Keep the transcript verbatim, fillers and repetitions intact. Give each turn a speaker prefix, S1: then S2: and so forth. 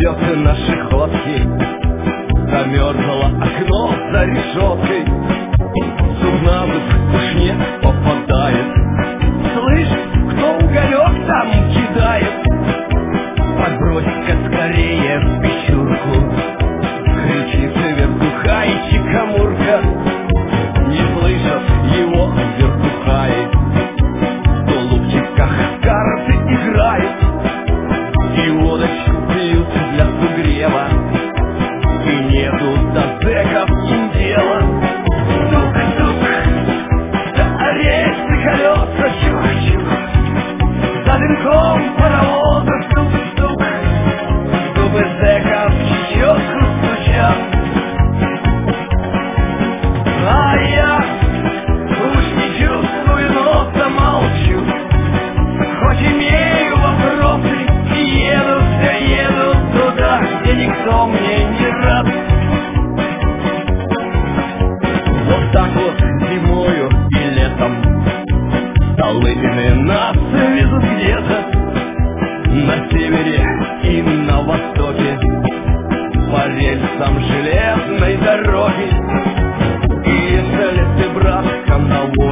S1: ждет наши ходки. Замерзло окно за решеткой, зуб на зуб уж не попадает. Слышь, кто уголек там кидает? Подбрось-ка скорее в печурку, кричит вертуха и чикамурка. Не слышат его вертухаи, в тулупчиках карты играют и водочку пьют для сугрева. И нету до зэков им дела. Тук-тук, да рельсы, колеса, чух-чух, за венком паровоза стук-стук. Зубы зэков щетку стучат, а я уж не чувствую, носа молчу. Хоть имею вопросы и еду, все еду туда, где никто мне не рад. Вот так вот зимою и летом Столыпины нас везут где-то на севере и на востоке по рельсам железной дороги. И если ты, братка, на